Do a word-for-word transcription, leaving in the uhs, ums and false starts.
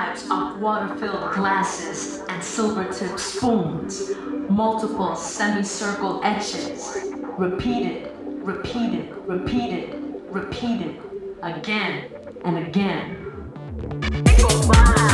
types of water-filled glasses and silver-tipped spoons, multiple semicircle etches, repeated, repeated, repeated, repeated, again and again. It goes by.